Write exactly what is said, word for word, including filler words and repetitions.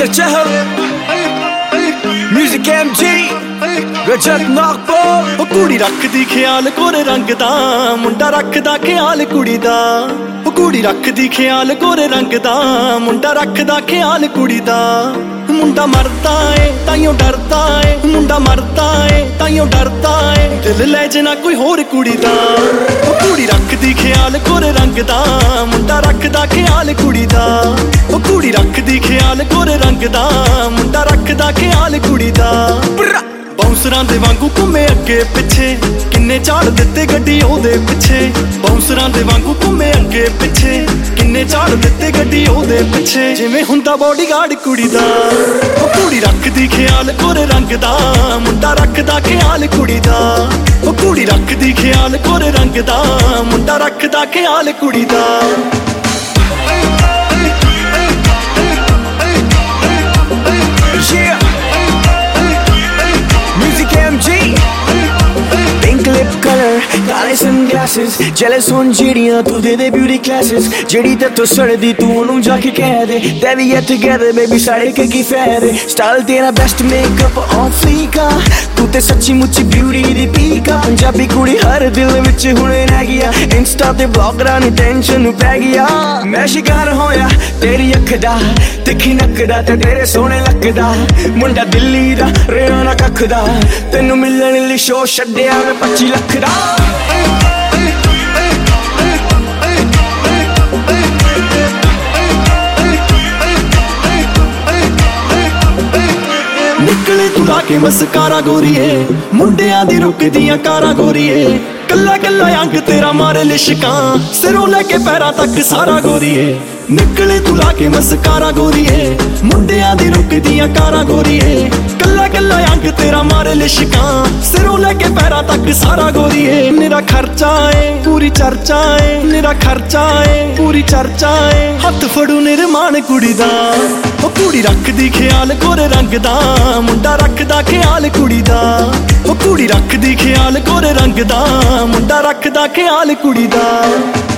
Cheer Chahal Music M G Rajat Nagpur ਉਹ ਕੁੜੀ ਰੱਖਦੀ ਖਿਆਲ ਗੋਰੇ ਰੰਗ ਦਾ ਮੁੰਡਾ ਰੱਖਦਾ ਖਿਆਲ ਕੁੜੀ ਦਾ ਉਹ ਕੁੜੀ ਰੱਖਦੀ ਖਿਆਲ ਗੋਰੇ ਰੰਗ ਦਾ ਮੁੰਡਾ ਰੱਖਦਾ ਖਿਆਲ ਕੁੜੀ ਦਾ ਮੁੰਡਾ ਮਰਦਾ ਏ ਤਾਈਓ ਡਰਦਾ ਏ ਮੁੰਡਾ ਮਰਦਾ ਏ ਤਾਈਓ ਡਰਦਾ ਏ ਦਿਲ ਲੈ ਜੇ ਨਾ ਕੋਈ ਹੋਰ ਕੁੜੀ ਦਾ ਉਹ ਕੁੜੀ ਰੱਖਦੀ ਖਿਆਲ ਗੋਰੇ ਰੰਗ ਦਾ ਮੁੰਡਾ ਰੱਖਦਾ ਖਿਆਲ ਕੁੜੀ ਦਾ ਉਹ ਕੁੜੀ ਰੱਖਦੀ ਖਿਆਲ ਗੋਰੇ ਰੰਗ ਦਾ ਮੁੰਡਾ ਰੱਖਦਾ ਖਿਆਲ ਕੁੜੀ ਦਾ ਬਾਉਂਸਰਾਂ ਦੇ ਵਾਂਗੂ ਘੁੰਮੇ ਅੱਗੇ ਪਿੱਛੇ ਕਿੰਨੇ ਝਾੜ ਦਿੱਤੇ ਗੱਡੀ ਉਹਦੇ ਪਿੱਛੇ ਬਾਉਂਸਰਾਂ ਦੇ ਵਾਂਗੂ ਘੁੰਮੇ ਅੱਗੇ ਪਿੱਛੇ ਕਿੰਨੇ ਝਾੜ ਦਿੱਤੇ ਗੱਡੀ ਉਹਦੇ ਪਿੱਛੇ ਜਿਵੇਂ ਹੁੰਦਾ ਬੋਡੀਗਾਰਡ ਕੁੜੀ ਦਾ ਉਹ ਕੁੜੀ ਰੱਖਦੀ ਖਿਆਲ ਗੋਰੇ ਰੰਗ ਦਾ ਮੁੰਡਾ ਰੱਖਦਾ ਖਿਆਲ ਕੁੜੀ ਦਾ ਉਹ ਕੁੜੀ ਰੱਖਦੀ ਖਿਆਲ ਗੋਰੇ ਰੰਗ ਦਾ ਮੁੰਡਾ ਰੱਖਦਾ ਖਿਆਲ ਕੁੜੀ ਦਾ ਕਾਲੇ ਸਨਗਲਾਸਿਸ ਜੈਲਸ ਹੋਣ ਜਿਹੜੀਆਂ ਤੂੰ ਦੇ ਦੇ ਬਿਊਟੀ ਕਲਾਸਿਸ ਜਿਹੜੀ ਤੇ ਤੂੰ ਸੜਦੀ ਤੂੰ ਉਹਨੂੰ ਜਾ ਕੇ ਕਹਿ ਦੇ that we get together baby ਸਾਡੇ ਕੇ ਕੀ ਫਾਇਦੇ ਸਟਾਈਲ ਤੇਰਾ ਬੈਸਟ ਮੇਕਅਪ ਔਨ ਫਲੀਕਾ ਤੂੰ ਤੇ ਸੱਚੀ ਮੁੱਚੀ ਬਿਊਟੀ ਦੀ ਪੀਕਾ ਪੰਜਾਬੀ ਕੁੜੀ ਹਰ ਦਿਲ ਵਿੱਚ ਹੁਣ ਰਹਿ ਗਿਆ ਇੰਸਟਾ ਤੇ ਬਲੌਗਰਾਂ ਨੂੰ ਟੈਨਸ਼ਨ ਨੂੰ ਪੈ ਗਿਆ ਮੈਂ ਸ਼ਿਕਾਰ ਹੋਇਆ ਤੇਰੀ ਅੱਖ ਦਾ ਤਿੱਖੀ ਨੱਕ ਦਾ ਤੇ ਤੇਰੇ ਸੋਹਣੇ ਲੱਕ ਦਾ ਮੁੰਡਾ ਦਿੱਲੀ ਦਾ ਰਿਹਾ ਨਾ ਕੱਖ ਦਾ ਤੈਨੂੰ ਮਿਲਣ ਲਈ ਸ਼ੋਅ ਛੱਡਿਆ ਮੈਂ ਪੱਚੀ ਲੱਖ ਦਾ ਨਿਕਲੇ ਤੂੰ ਲਾ ਕੇ ਮਸਕਾਰਾ ਗੋਰੀਏ ਮੁੰਡਿਆਂ ਦੀ ਰੁਕਦੀਆਂ ਕਾਰਾਂ ਗੋਰੀਏ ਕੱਲਾ ਕੱਲਾ ਅੰਗ ਤੇਰਾ ਮਾਰੇ ਲਿਸ਼ਕਾਂ ਸਿਰੋਂ ਲੈ ਕੇ ਪੈਰਾਂ ਤੱਕ ਸਾਰਾ ਗੋਰੀਏ ਨਿਕਲੇ ਤੂੰ ਲਾ ਕੇ ਮਸਕਾਰਾ ਗੋਰੀਏ ਮੁੰਡਿਆਂ ਦੀ ਰੁਕਦੀਆਂ ਕਾਰਾਂ ਗੋਰੀਏ ਕੱਲਾ ਕੱਲਾ ਅੰਗ ਤੇਰਾ ਮਾਰੇ ਲਿਸ਼ਕਾਂ ਸਿਰੋਂ ਲੈ ਕੇ ਪੈਰਾਂ ਤੱਕ ਸਾਰਾ ਗੋਰੀਏ ਮੇਰਾ ਖਰਚਾ ਏ ਪੂਰੀ ਚਰਚਾ ਏ ਮੇਰਾ ਖਰਚਾ ਏ ਪੂਰੀ ਚਰਚਾ ਏ ਹੱਥ ਫੜੂ ਨਿਰਮਾਣ ਕੁੜੀ ਦਾ ਉਹ ਕੁੜੀ ਰੱਖਦੀ ਖਿਆਲ ਗੋਰੇ ਰੰਗ ਦਾ ਮੁੰਡਾ ਰੱਖਦਾ ਖਿਆਲ ਕੁੜੀ ਦਾ ਉਹ ਕੁੜੀ ਰੱਖਦੀ ਖਿਆਲ ਗੋਰੇ ਰੰਗ ਦਾ ਮੁੰਡਾ ਰੱਖਦਾ ਖਿਆਲ ਕੁੜੀ ਦਾ